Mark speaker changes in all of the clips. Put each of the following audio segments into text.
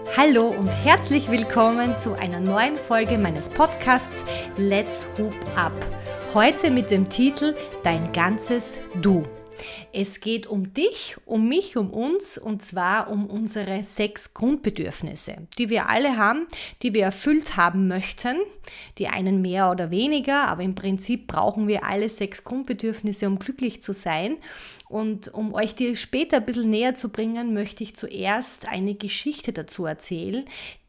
Speaker 1: Hallo und herzlich willkommen zu einer neuen Folge meines Podcasts Let's Hoop Up. Heute mit dem Titel Dein ganzes Du. Es geht um dich, um mich, um uns und zwar um unsere 6 Grundbedürfnisse, die wir alle haben, die wir erfüllt haben möchten. Die einen mehr oder weniger, aber im Prinzip brauchen wir alle 6 Grundbedürfnisse, um glücklich zu sein. Und um euch die später ein bisschen näher zu bringen, möchte ich zuerst eine Geschichte dazu erzählen,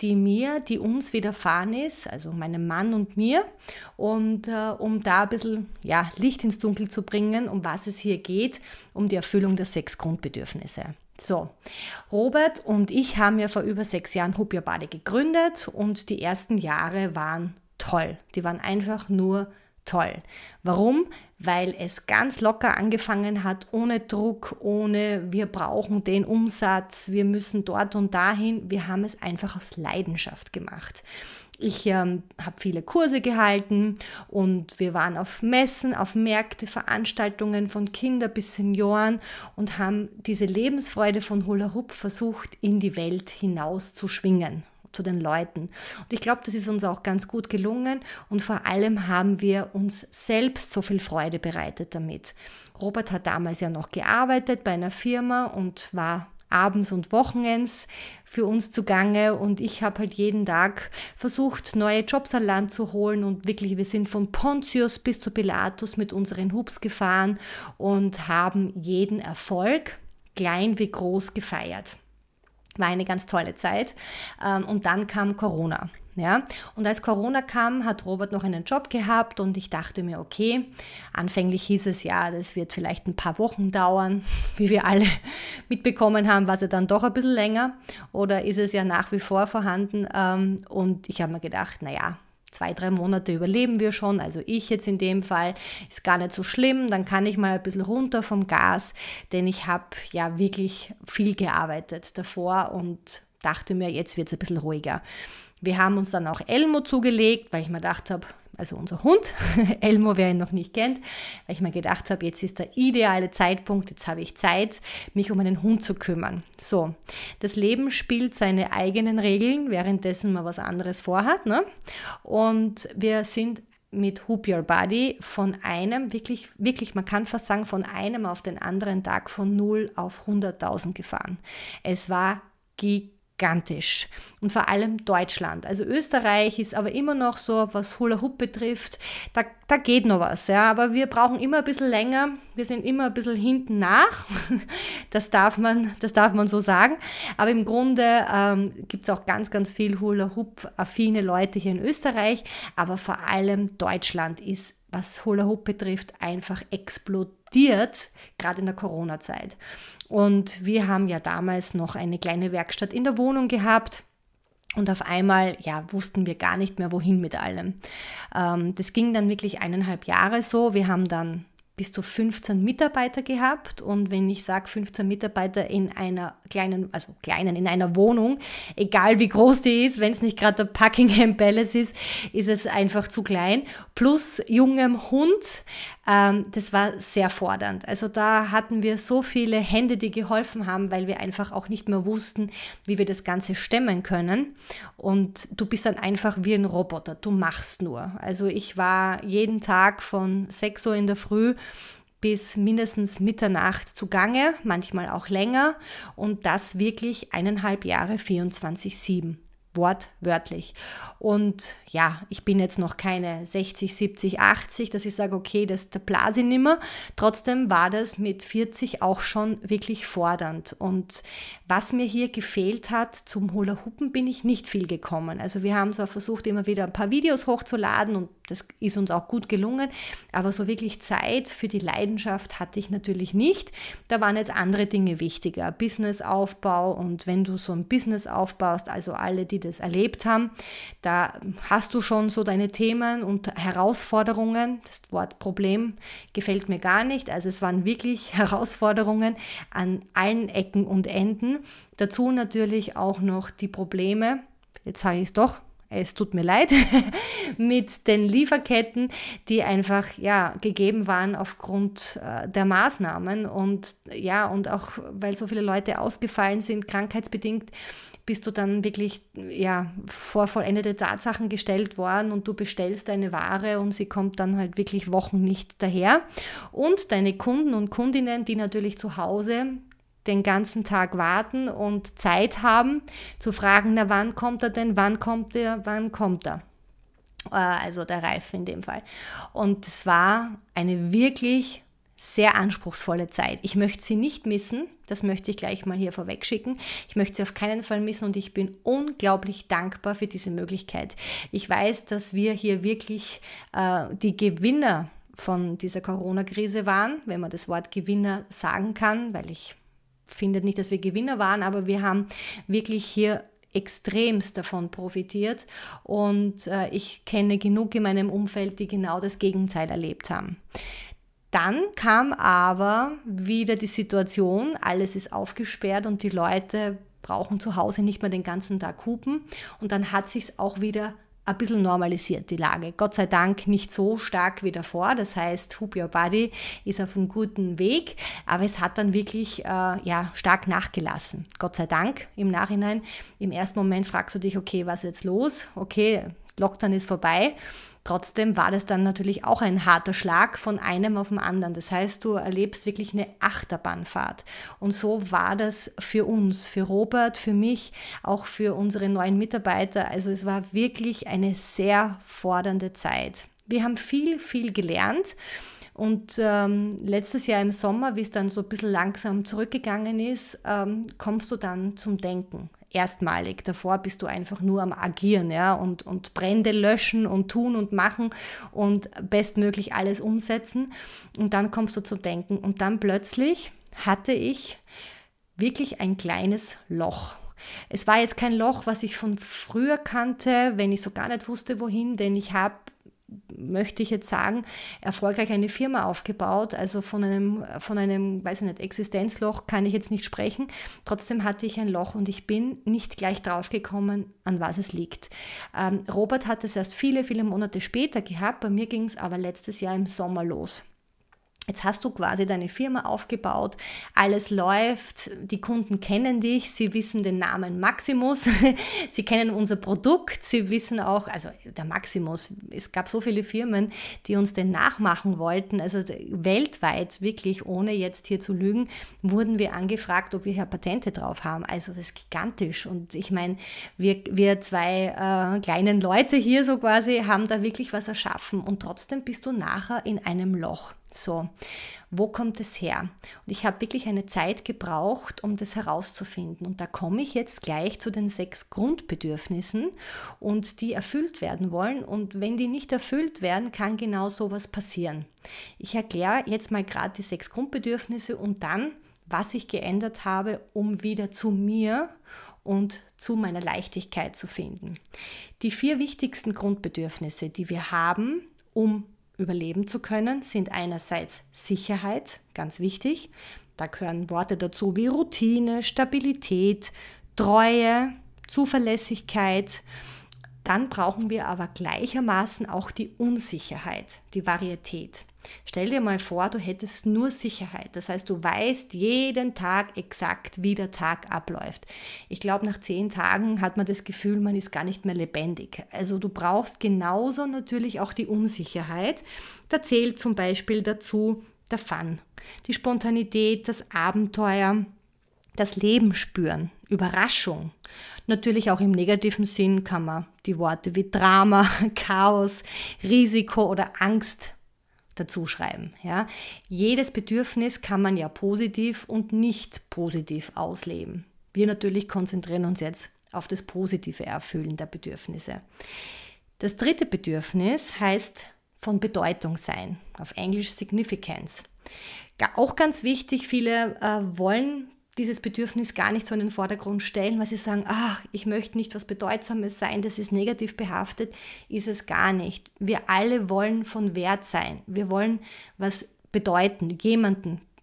Speaker 1: die uns widerfahren ist, also meinem Mann und mir. Und um da ein bisschen Licht ins Dunkel zu bringen, um was es hier geht, um die Erfüllung der 6 Grundbedürfnisse. So, Robert und ich haben ja vor über 6 Jahren Hoop Your Body gegründet und die ersten Jahre waren toll. Die waren einfach nur toll. Warum? Weil es ganz locker angefangen hat, ohne Druck, ohne wir brauchen den Umsatz, wir müssen dort und dahin. Wir haben es einfach aus Leidenschaft gemacht. Ich habe viele Kurse gehalten und wir waren auf Messen, auf Märkte, Veranstaltungen von Kindern bis Senioren und haben diese Lebensfreude von Hula Hoop versucht, in die Welt hinaus zu schwingen, zu den Leuten. Und ich glaube, das ist uns auch ganz gut gelungen und vor allem haben wir uns selbst so viel Freude bereitet damit. Robert hat damals ja noch gearbeitet bei einer Firma und war abends und Wochenends für uns zugange und ich habe halt jeden Tag versucht, neue Jobs an Land zu holen und wirklich, wir sind von Pontius bis zu Pilatus mit unseren Hoops gefahren und haben jeden Erfolg, klein wie groß, gefeiert. War eine ganz tolle Zeit und dann kam Corona. Ja? Und als Corona kam, hat Robert noch einen Job gehabt und ich dachte mir, okay, anfänglich hieß es ja, das wird vielleicht ein paar Wochen dauern, wie wir alle mitbekommen haben, war es ja dann doch ein bisschen länger oder ist es ja nach wie vor vorhanden und ich habe mir gedacht, 2-3 Monate überleben wir schon, also ich jetzt in dem Fall, ist gar nicht so schlimm, dann kann ich mal ein bisschen runter vom Gas, denn ich habe ja wirklich viel gearbeitet davor und dachte mir, jetzt wird es ein bisschen ruhiger. Wir haben uns dann auch Elmo zugelegt, weil ich mir gedacht habe, also unser Hund, Elmo, wer ihn noch nicht kennt, weil ich mir gedacht habe, jetzt ist der ideale Zeitpunkt, jetzt habe ich Zeit, mich um einen Hund zu kümmern. So, das Leben spielt seine eigenen Regeln, währenddessen man was anderes vorhat, ne? Und wir sind mit Hoop Your Body von einem, wirklich, man kann fast sagen, von einem auf den anderen Tag von 0 auf 100.000 gefahren. Es war gigantisch und vor allem Deutschland. Also Österreich ist aber immer noch so, was Hula Hoop betrifft, da geht noch was, ja, aber wir brauchen immer ein bisschen länger, wir sind immer ein bisschen hinten nach, das darf man so sagen, aber im Grunde gibt es auch ganz, ganz viel Hula Hoop-affine Leute hier in Österreich, aber vor allem Deutschland ist, was Hula Hoop betrifft, einfach explodiert, gerade in der Corona-Zeit. Und wir haben ja damals noch eine kleine Werkstatt in der Wohnung gehabt. Und auf einmal, wussten wir gar nicht mehr, wohin mit allem. Das ging dann wirklich 1,5 Jahre so. Wir haben dann bis zu 15 Mitarbeiter gehabt und wenn ich sage 15 Mitarbeiter in einer kleinen, in einer Wohnung, egal wie groß die ist, wenn es nicht gerade der Buckingham Palace ist es einfach zu klein, plus jungem Hund, das war sehr fordernd. Also da hatten wir so viele Hände, die geholfen haben, weil wir einfach auch nicht mehr wussten, wie wir das Ganze stemmen können und du bist dann einfach wie ein Roboter, du machst nur. Also ich war jeden Tag von 6 Uhr in der Früh bis mindestens Mitternacht zugange, manchmal auch länger und das wirklich 1,5 Jahre 24/7. Wortwörtlich. Und ich bin jetzt noch keine 60, 70, 80, dass ich sage, okay, da blase ich nimmer. Trotzdem war das mit 40 auch schon wirklich fordernd. Und was mir hier gefehlt hat, zum Hula Hoopen bin ich nicht viel gekommen. Also wir haben zwar versucht, immer wieder ein paar Videos hochzuladen und das ist uns auch gut gelungen, aber so wirklich Zeit für die Leidenschaft hatte ich natürlich nicht. Da waren jetzt andere Dinge wichtiger, Businessaufbau und wenn du so ein Business aufbaust, also alle, die das erlebt haben, da hast du schon so deine Themen und Herausforderungen. Das Wort Problem gefällt mir gar nicht. Also es waren wirklich Herausforderungen an allen Ecken und Enden. Dazu natürlich auch noch die Probleme, jetzt sage ich es doch, es tut mir leid, mit den Lieferketten, die einfach gegeben waren aufgrund der Maßnahmen und auch weil so viele Leute ausgefallen sind, krankheitsbedingt, bist du dann wirklich vor vollendete Tatsachen gestellt worden und du bestellst deine Ware und sie kommt dann halt wirklich Wochen nicht daher. Und deine Kunden und Kundinnen, die natürlich zu Hause den ganzen Tag warten und Zeit haben, zu fragen, na wann kommt er denn, wann kommt er? Also der Reifen in dem Fall. Und es war eine wirklich sehr anspruchsvolle Zeit. Ich möchte sie nicht missen, das möchte ich gleich mal hier vorweg schicken. Ich möchte sie auf keinen Fall missen und ich bin unglaublich dankbar für diese Möglichkeit. Ich weiß, dass wir hier wirklich die Gewinner von dieser Corona-Krise waren, wenn man das Wort Gewinner sagen kann, weil ich finde nicht, dass wir Gewinner waren, aber wir haben wirklich hier extremst davon profitiert und ich kenne genug in meinem Umfeld, die genau das Gegenteil erlebt haben. Dann kam aber wieder die Situation, alles ist aufgesperrt und die Leute brauchen zu Hause nicht mehr den ganzen Tag hupen und dann hat sich's auch wieder ein bisschen normalisiert, die Lage. Gott sei Dank nicht so stark wie davor, das heißt, Hoop Your Body ist auf einem guten Weg, aber es hat dann wirklich stark nachgelassen. Gott sei Dank im Nachhinein. Im ersten Moment fragst du dich, okay, was ist jetzt los? Okay, Lockdown ist vorbei. Trotzdem war das dann natürlich auch ein harter Schlag von einem auf den anderen. Das heißt, du erlebst wirklich eine Achterbahnfahrt. Und so war das für uns, für Robert, für mich, auch für unsere neuen Mitarbeiter. Also es war wirklich eine sehr fordernde Zeit. Wir haben viel, viel gelernt. Und letztes Jahr im Sommer, wie es dann so ein bisschen langsam zurückgegangen ist, kommst du dann zum Denken. Erstmalig. Davor bist du einfach nur am Agieren und Brände löschen und tun und machen und bestmöglich alles umsetzen. Und dann kommst du zum Denken. Und dann plötzlich hatte ich wirklich ein kleines Loch. Es war jetzt kein Loch, was ich von früher kannte, wenn ich so gar nicht wusste, wohin, denn ich habe, möchte ich jetzt sagen, erfolgreich eine Firma aufgebaut, also von einem, weiß ich nicht, Existenzloch kann ich jetzt nicht sprechen. Trotzdem hatte ich ein Loch und ich bin nicht gleich drauf gekommen, an was es liegt. Robert hat es erst viele, viele Monate später gehabt, bei mir ging es aber letztes Jahr im Sommer los. Jetzt hast du quasi deine Firma aufgebaut, alles läuft, die Kunden kennen dich, sie wissen den Namen Maximus, sie kennen unser Produkt, sie wissen auch, also der Maximus, es gab so viele Firmen, die uns den nachmachen wollten, also weltweit wirklich, ohne jetzt hier zu lügen, wurden wir angefragt, ob wir hier Patente drauf haben, also das ist gigantisch und ich meine, wir zwei kleinen Leute hier so quasi haben da wirklich was erschaffen und trotzdem bist du nachher in einem Loch. So, wo kommt es her? Und ich habe wirklich eine Zeit gebraucht, um das herauszufinden. Und da komme ich jetzt gleich zu den 6 Grundbedürfnissen und die erfüllt werden wollen. Und wenn die nicht erfüllt werden, kann genau sowas passieren. Ich erkläre jetzt mal gerade die 6 Grundbedürfnisse und dann, was ich geändert habe, um wieder zu mir und zu meiner Leichtigkeit zu finden. Die 4 wichtigsten Grundbedürfnisse, die wir haben, um überleben zu können, sind einerseits Sicherheit, ganz wichtig. Da gehören Worte dazu wie Routine, Stabilität, Treue, Zuverlässigkeit. Dann brauchen wir aber gleichermaßen auch die Unsicherheit, die Varietät. Stell dir mal vor, du hättest nur Sicherheit. Das heißt, du weißt jeden Tag exakt, wie der Tag abläuft. Ich glaube, nach 10 Tagen hat man das Gefühl, man ist gar nicht mehr lebendig. Also du brauchst genauso natürlich auch die Unsicherheit. Da zählt zum Beispiel dazu der Fun, die Spontanität, das Abenteuer, das Leben spüren, Überraschung. Natürlich auch im negativen Sinn kann man die Worte wie Drama, Chaos, Risiko oder Angst dazu schreiben. Ja. Jedes Bedürfnis kann man ja positiv und nicht positiv ausleben. Wir natürlich konzentrieren uns jetzt auf das positive Erfüllen der Bedürfnisse. Das 3. Bedürfnis heißt von Bedeutung sein, auf Englisch Significance. Auch ganz wichtig, viele wollen dieses Bedürfnis gar nicht so in den Vordergrund stellen, weil sie sagen, ich möchte nicht was Bedeutsames sein, das ist negativ behaftet, ist es gar nicht. Wir alle wollen von Wert sein. Wir wollen was bedeuten, jemanden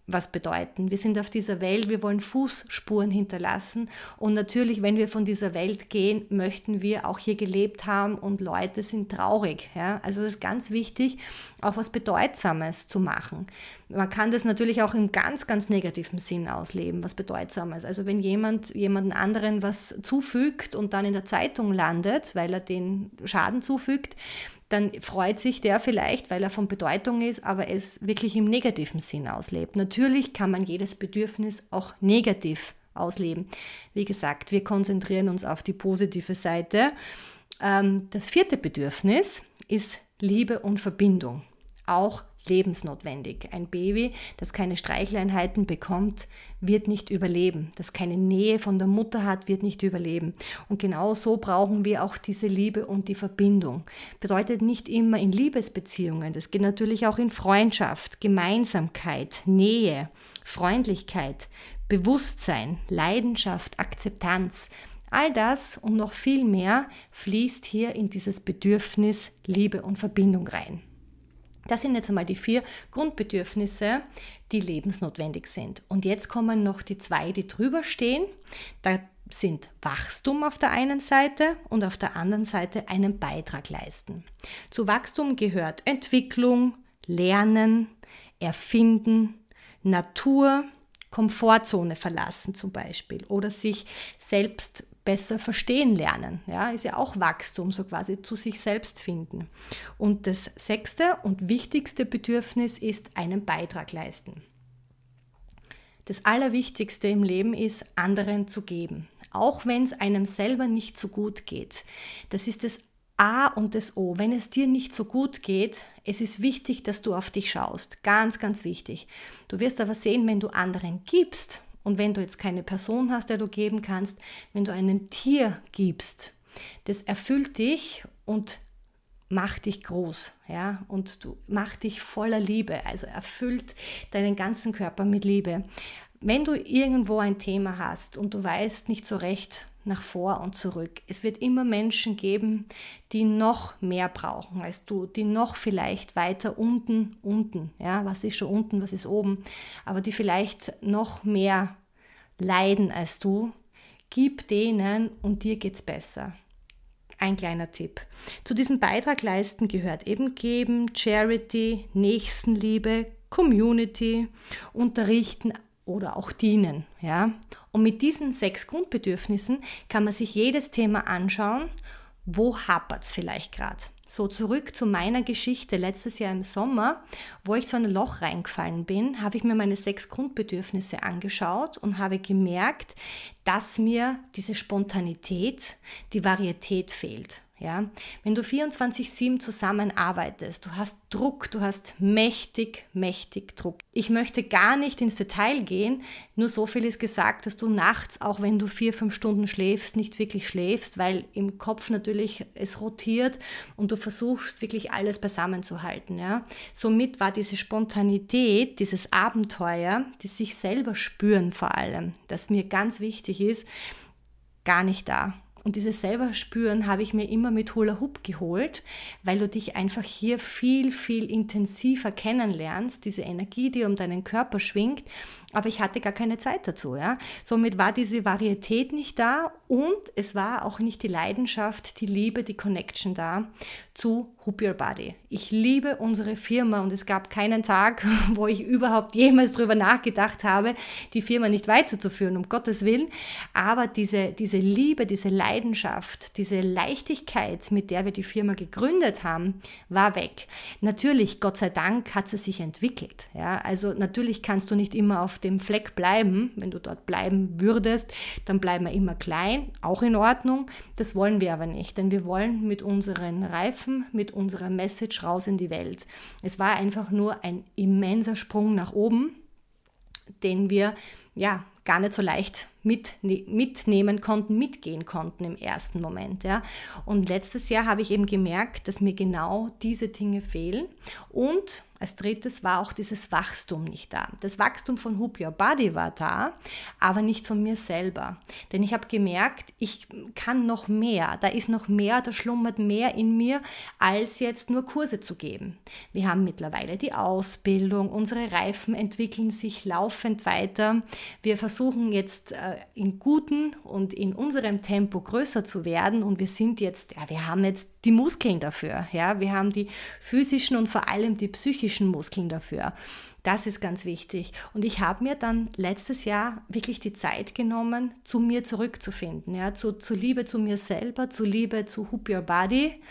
Speaker 1: was bedeuten. Wir sind auf dieser Welt, wir wollen Fußspuren hinterlassen und natürlich, wenn wir von dieser Welt gehen, möchten wir auch hier gelebt haben und Leute sind traurig. Ja? Also es ist ganz wichtig, auch was Bedeutsames zu machen. Man kann das natürlich auch im ganz, ganz negativen Sinn ausleben, was Bedeutsames. Also wenn jemanden anderen was zufügt und dann in der Zeitung landet, weil er den Schaden zufügt, dann freut sich der vielleicht, weil er von Bedeutung ist, aber es wirklich im negativen Sinn auslebt. Natürlich kann man jedes Bedürfnis auch negativ ausleben. Wie gesagt, wir konzentrieren uns auf die positive Seite. Das 4. Bedürfnis ist Liebe und Verbindung. Auch lebensnotwendig. Ein Baby, das keine Streicheleinheiten bekommt, wird nicht überleben. Das keine Nähe von der Mutter hat, wird nicht überleben. Und genau so brauchen wir auch diese Liebe und die Verbindung. Bedeutet nicht immer in Liebesbeziehungen. Das geht natürlich auch in Freundschaft, Gemeinsamkeit, Nähe, Freundlichkeit, Bewusstsein, Leidenschaft, Akzeptanz. All das und noch viel mehr fließt hier in dieses Bedürfnis Liebe und Verbindung rein. Das sind jetzt einmal die 4 Grundbedürfnisse, die lebensnotwendig sind. Und jetzt kommen noch die 2, die drüber stehen. Da sind Wachstum auf der einen Seite und auf der anderen Seite einen Beitrag leisten. Zu Wachstum gehört Entwicklung, Lernen, Erfinden, Natur, Komfortzone verlassen zum Beispiel oder sich selbst besser verstehen lernen. Ja, ist ja auch Wachstum, so quasi zu sich selbst finden. Und das 6. und wichtigste Bedürfnis ist einen Beitrag leisten. Das Allerwichtigste im Leben ist, anderen zu geben, auch wenn es einem selber nicht so gut geht. Das ist das A und das O. Wenn es dir nicht so gut geht, es ist wichtig, dass du auf dich schaust. Ganz, ganz wichtig. Du wirst aber sehen, wenn du anderen gibst, und wenn du jetzt keine Person hast, der du geben kannst, wenn du einem Tier gibst, das erfüllt dich und macht dich groß, ja, und du macht dich voller Liebe, also erfüllt deinen ganzen Körper mit Liebe. Wenn du irgendwo ein Thema hast und du weißt nicht so recht nach vor und zurück, es wird immer Menschen geben, die noch mehr brauchen als du, die noch vielleicht weiter unten, ja, was ist schon unten, was ist oben, aber die vielleicht noch mehr leiden als du, gib denen und dir geht's besser. Ein kleiner Tipp. Zu diesem Beitrag leisten gehört eben Geben, Charity, Nächstenliebe, Community, Unterrichten oder auch Dienen. Ja? Und mit diesen 6 Grundbedürfnissen kann man sich jedes Thema anschauen, wo hapert es vielleicht gerade. So zurück zu meiner Geschichte letztes Jahr im Sommer, wo ich so in ein Loch reingefallen bin, habe ich mir meine 6 Grundbedürfnisse angeschaut und habe gemerkt, dass mir diese Spontanität, die Varietät fehlt. Ja? Wenn du 24/7 zusammenarbeitest, du hast Druck, du hast mächtig Druck. Ich möchte gar nicht ins Detail gehen, nur so viel ist gesagt, dass du nachts, auch wenn du 4-5 Stunden schläfst, nicht wirklich schläfst, weil im Kopf natürlich es rotiert und du versuchst wirklich alles beisammen zu halten. Ja? Somit war diese Spontanität, dieses Abenteuer, das sich selber spüren vor allem, das mir ganz wichtig ist, gar nicht da. Und dieses selber Spüren habe ich mir immer mit Hula Hoop geholt, weil du dich einfach hier viel, viel intensiver kennenlernst, diese Energie, die um deinen Körper schwingt, aber ich hatte gar keine Zeit dazu. Ja? Somit war diese Varietät nicht da und es war auch nicht die Leidenschaft, die Liebe, die Connection da zu Hoop Your Body. Ich liebe unsere Firma und es gab keinen Tag, wo ich überhaupt jemals darüber nachgedacht habe, die Firma nicht weiterzuführen, um Gottes Willen, aber diese Liebe, diese Leidenschaft, diese Leichtigkeit, mit der wir die Firma gegründet haben, war weg. Natürlich, Gott sei Dank, hat sie sich entwickelt. Ja? Also natürlich kannst du nicht immer auf dem Fleck bleiben. Wenn du dort bleiben würdest, dann bleiben wir immer klein, auch in Ordnung. Das wollen wir aber nicht, denn wir wollen mit unseren Reifen, mit unserer Message raus in die Welt. Es war einfach nur ein immenser Sprung nach oben, den wir ja gar nicht so leicht mitnehmen konnten, mitgehen konnten im ersten Moment. Ja. Und letztes Jahr habe ich eben gemerkt, dass mir genau diese Dinge fehlen. Und als drittes war auch dieses Wachstum nicht da. Das Wachstum von Hoop Your Body war da, aber nicht von mir selber. Denn ich habe gemerkt, ich kann noch mehr, da ist noch mehr, da schlummert mehr in mir, als jetzt nur Kurse zu geben. Wir haben mittlerweile die Ausbildung, unsere Reifen entwickeln sich laufend weiter. Wir versuchen jetzt in gutem und in unserem Tempo größer zu werden und wir haben jetzt die Muskeln dafür. Ja? Wir haben die physischen und vor allem die psychischen Muskeln dafür. Das ist ganz wichtig. Und ich habe mir dann letztes Jahr wirklich die Zeit genommen, zu mir zurückzufinden, ja, zu Liebe zu mir selber, zu Liebe zu Hoop Your Body.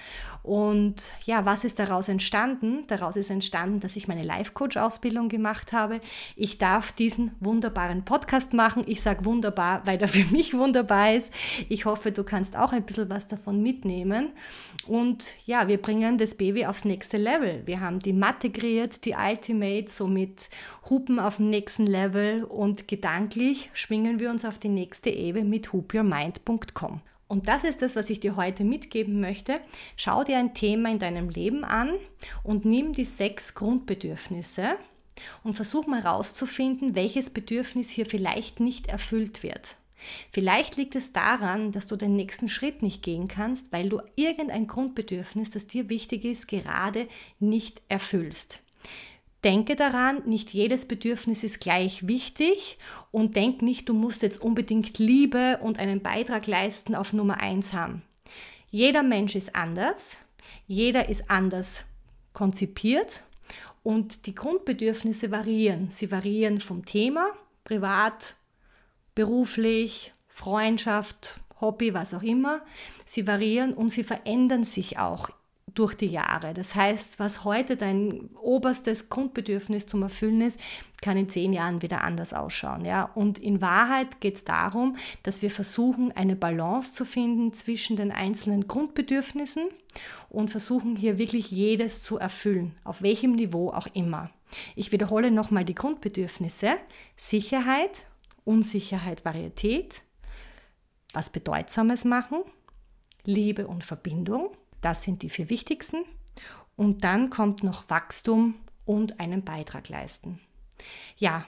Speaker 1: Und ja, was ist daraus entstanden? Daraus ist entstanden, dass ich meine Life-Coach-Ausbildung gemacht habe. Ich darf diesen wunderbaren Podcast machen. Ich sage wunderbar, weil er für mich wunderbar ist. Ich hoffe, du kannst auch ein bisschen was davon mitnehmen. Und ja, wir bringen das Baby aufs nächste Level. Wir haben die Matte kreiert, die Ultimate, so mit Hupen auf dem nächsten Level, und gedanklich schwingen wir uns auf die nächste Ebene mit hoopyourmind.com. Und das ist das, was ich dir heute mitgeben möchte. Schau dir ein Thema in deinem Leben an und nimm die 6 Grundbedürfnisse und versuch mal herauszufinden, welches Bedürfnis hier vielleicht nicht erfüllt wird. Vielleicht liegt es daran, dass du den nächsten Schritt nicht gehen kannst, weil du irgendein Grundbedürfnis, das dir wichtig ist, gerade nicht erfüllst. Denke daran, nicht jedes Bedürfnis ist gleich wichtig, und denk nicht, du musst jetzt unbedingt Liebe und einen Beitrag leisten auf Nummer 1 haben. Jeder Mensch ist anders, jeder ist anders konzipiert und die Grundbedürfnisse variieren. Sie variieren vom Thema, privat, beruflich, Freundschaft, Hobby, was auch immer. Sie variieren und sie verändern sich auch durch die Jahre. Das heißt, was heute dein oberstes Grundbedürfnis zum Erfüllen ist, kann in 10 Jahren wieder anders ausschauen. Ja? Und in Wahrheit geht es darum, dass wir versuchen, eine Balance zu finden zwischen den einzelnen Grundbedürfnissen und versuchen hier wirklich jedes zu erfüllen, auf welchem Niveau auch immer. Ich wiederhole nochmal die Grundbedürfnisse: Sicherheit, Unsicherheit, Varietät, was Bedeutsames machen, Liebe und Verbindung. Das sind die 4 wichtigsten. Und dann kommt noch Wachstum und einen Beitrag leisten. Ja,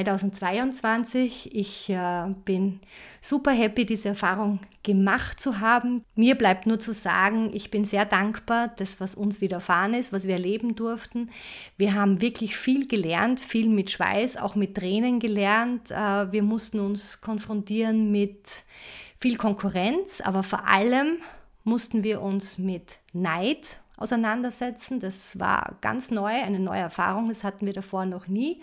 Speaker 1: 2022, ich bin super happy, diese Erfahrung gemacht zu haben. Mir bleibt nur zu sagen, ich bin sehr dankbar, das, was uns widerfahren ist, was wir erleben durften. Wir haben wirklich viel gelernt, viel mit Schweiß, auch mit Tränen gelernt. Wir mussten uns konfrontieren mit viel Konkurrenz, aber vor allem mussten wir uns mit Neid auseinandersetzen. Das war ganz neu, eine neue Erfahrung, das hatten wir davor noch nie.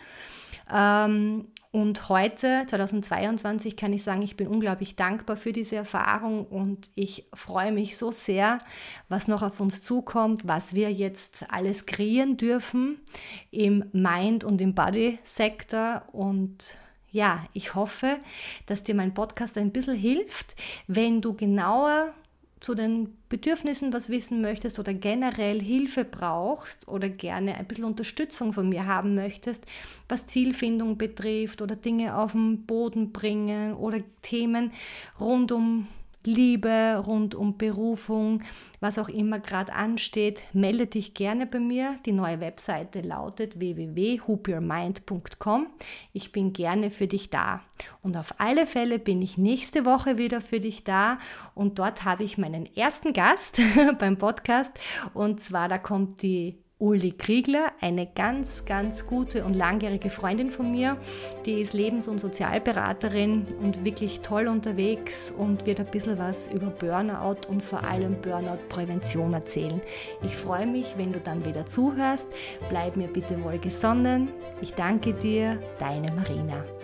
Speaker 1: Und heute, 2022, kann ich sagen, ich bin unglaublich dankbar für diese Erfahrung und ich freue mich so sehr, was noch auf uns zukommt, was wir jetzt alles kreieren dürfen im Mind- und im Body-Sektor. Und ja, ich hoffe, dass dir mein Podcast ein bisschen hilft, wenn du genauer zu den Bedürfnissen was wissen möchtest oder generell Hilfe brauchst oder gerne ein bisschen Unterstützung von mir haben möchtest, was Zielfindung betrifft oder Dinge auf den Boden bringen oder Themen rund um Liebe, rund um Berufung, was auch immer gerade ansteht, melde dich gerne bei mir. Die neue Webseite lautet www.hoopyourmind.com. Ich bin gerne für dich da. Und auf alle Fälle bin ich nächste Woche wieder für dich da und dort habe ich meinen ersten Gast beim Podcast, und zwar da kommt die Uli Kriegler, eine ganz, ganz gute und langjährige Freundin von mir. Die ist Lebens- und Sozialberaterin und wirklich toll unterwegs und wird ein bisschen was über Burnout und vor allem Burnout-Prävention erzählen. Ich freue mich, wenn du dann wieder zuhörst. Bleib mir bitte wohlgesonnen. Ich danke dir, deine Marina.